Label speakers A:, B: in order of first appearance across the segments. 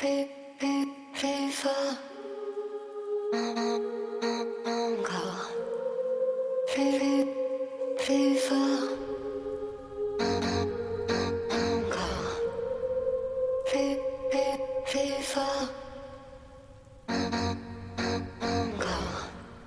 A: plus fort. Encore. Plus fort. Encore. Plus fort. Encore.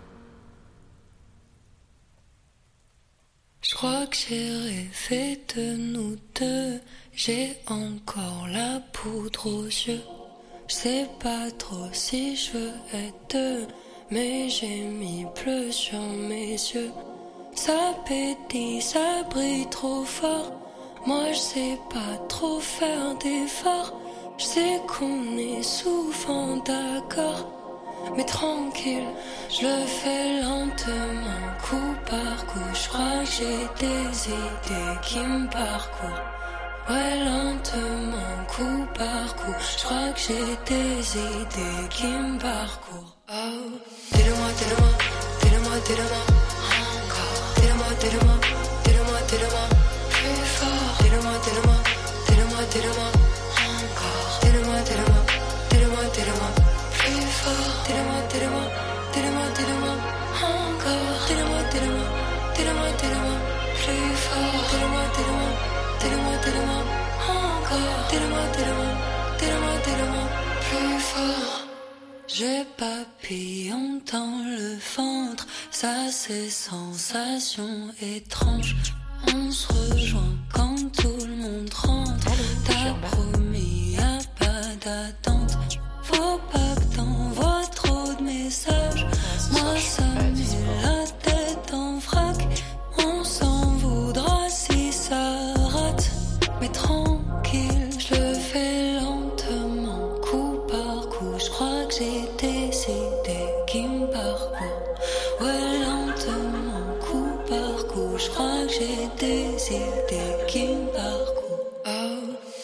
B: Je crois que j'ai rêvé de nous deux. J'ai encore la poudre aux yeux. Je sais pas trop si je veux être deux, mais j'ai mis bleu sur mes yeux. Ça pétille, ça brille trop fort. Moi je sais pas trop faire d'efforts. Je sais qu'on est souvent d'accord, mais tranquille, je le fais lentement, coup par coup. Je crois que j'ai des idées qui me parcourent. Ouais, lentement, coup par coup. Je crois que j'ai des idées qui me parcourent. Oh, dis-le-moi, dis-le-moi, dis-le-moi, dis-le-moi. Encore. Dis-le-moi, dis-le-moi, dis-le-moi, dis-le-moi. Plus fort. Dis-le-moi, dis-le-moi, dis-le-moi, dis-le-moi. Encore. Dis-le-moi, dis-le-moi, dis-le-moi, dis-le-moi. Plus fort. Dis-le-moi, dis-le-moi, dis-le-moi, dis-le-moi. Encore. Dis-le-moi, dis-le-moi, dis-le-moi, dis-le-moi. Plus fort. Dis-le-moi, dis-le-moi, dis-le-moi, dis-le-moi. Encore. Dis-le-moi, dis-le-moi, dis-le-moi, dis-le-moi. Plus fort. J'ai papillon dans le ventre, ça c'est sensation étrange. On se rejoint quand tout le monde rentre. T'as promis y'a pas d'attente. Faut pas que t'envoies trop de messages. Moi ça met la tête en vrac. On s'en voudra si ça rate. Mais tranquille, je le fais lentement, coup par coup. Je crois que j'ai des idées qui me parcourent. Ouais, lentement, coup par coup. Je crois que j'ai des idées qui me parcourent. Oh,